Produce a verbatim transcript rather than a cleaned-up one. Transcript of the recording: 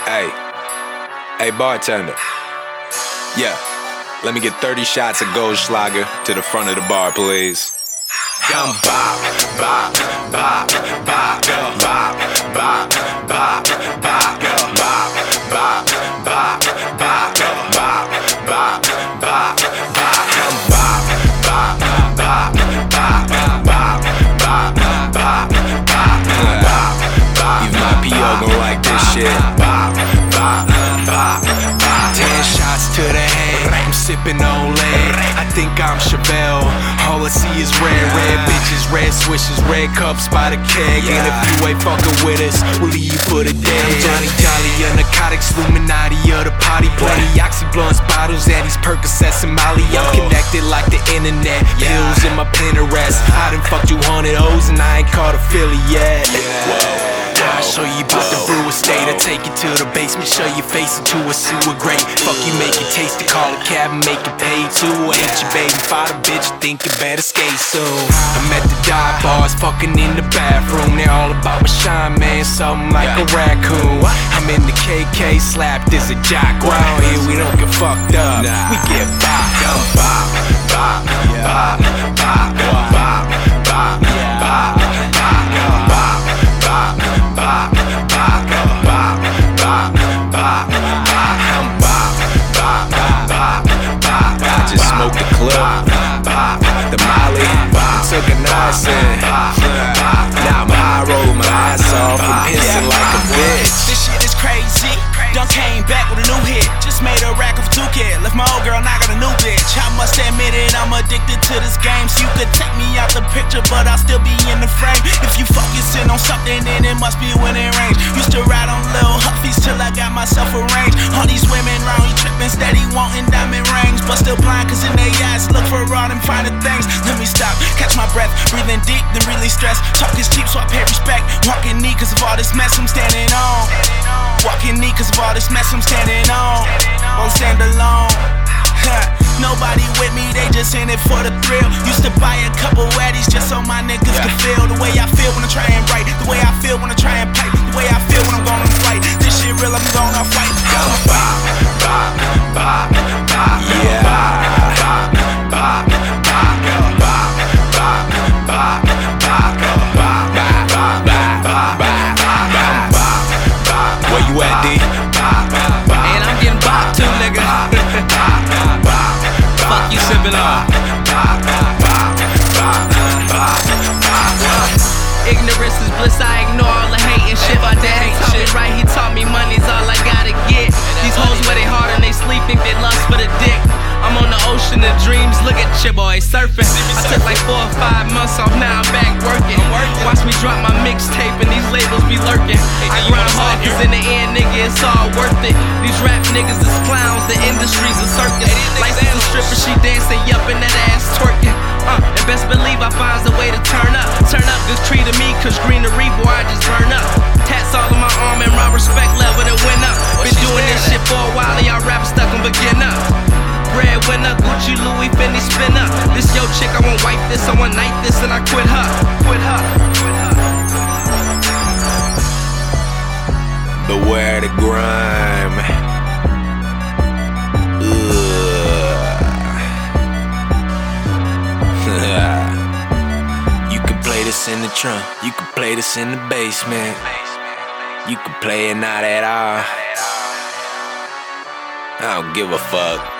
Hey, hey bartender. Yeah, let me get thirty shots of Goldschlager to the front of the bar, please. I'm bop, bop, bop, bop, bop, bop, bop, bop, bop, bop, bop, bop, bop, bop, bop, bop, bop. I'm bop, bop, bop, bop, bop, bop, bop, bop, bop. Even my P O gon' like this shit. Bop, bop, bop, bop. Ten shots to the head, I'm sippin' Olay. I think I'm Chevelle. All I see is red, red bitches, red swishes, red cups by the keg. And if you ain't fucking with us, we'll leave you for the dead. I'm Johnny Jolly, a narcotics, Illuminati of the party. Plenty oxy blunts, bottles, Addies, Percocets, and Molly. I'm connected like the internet, pills in my Pinterest. I done fucked you hundred O's and I ain't caught a Philly yet. I'll show you about the brew estate. I take you to the basement, show your face into a sewer grate. Fuck you, make you taste it, call a cab and make you pay too. Ain't your baby father, bitch, think you better skate soon. I'm at the dive bars, fucking in the bathroom. They're all about my shine, man, something like a raccoon. I'm in the K K, slapped as a jock. Round here, we don't get fucked up, we get bop, bop, bop, bop, bop, bop, bop, bop, bop, bop. Smoke the club, the Molly, took a nice in. Now my eye roll my ass off and pissing like a bitch. This shit is crazy. Done came back with a new hit. Just made a rack of two kids. Left my old girl, now got a new bitch. I must admit it, I'm addicted to this game. So you could take me out the picture, but I'll still be in the frame. If you focusing on something, then it must be within range. Used to ride on little huffies till I got myself arranged. All these women round, he tripping, steady wanting diamond rings, but still blind, cause in their eyes look for all them finer things. Let me stop, catch my breath, breathing deep, then really stress. Talk is cheap, so I pay respect. Walking knee, cause of all this mess I'm standing on. Walking knee, cause of all this mess I'm standing on. Won't stand alone. Nobody with me, they just in it for the thrill. Used to buy a couple Addies just so my niggas yeah. could feel the way I feel when I try and write, the way I feel when I try and pipe, the way I feel when I'm going to fight. This shit real, I'm going to fight. Bop, bop, bop, bop, yeah. Bop, bop, bop, bop, bop, bop, bop, bop, bop, bop, bop. Where you at, D? And I'm getting bopped too, nigga. Fuck you sippin' on. Ignorance is bliss, I ignore all the hate and shit. My daddy taught me right, he taught me money's all I gotta get. These hoes where they hard and they sleep, think they lust for the dick. I'm on the ocean of dreams, look at your boy surfing. I took like four or five months off, now I'm back working. Watch me drop my mixtape and these labels be lurking. I grind hard cause in the end, nigga, it's all worth it. These rap niggas is clowns, the industry's a circus. License a stripper, she dancing, yup, and that ass twerking. Uh, and best believe I finds a way to turn up. Turn up, good treated me, cause greenery, boy, I just burn up. Tats all on my arm and my respect level that went up. Been doing this shit for a while and y'all rappers stuck on beginner. Breadwinner, Gucci, Louis, Fendi, spin up. This yo chick, I won't wipe this, I won't knife this, and I quit her. Quit her. Quit her. Beware the grime. You can play this in the trunk, you can play this in the basement. You can play it not at all. I don't give a fuck.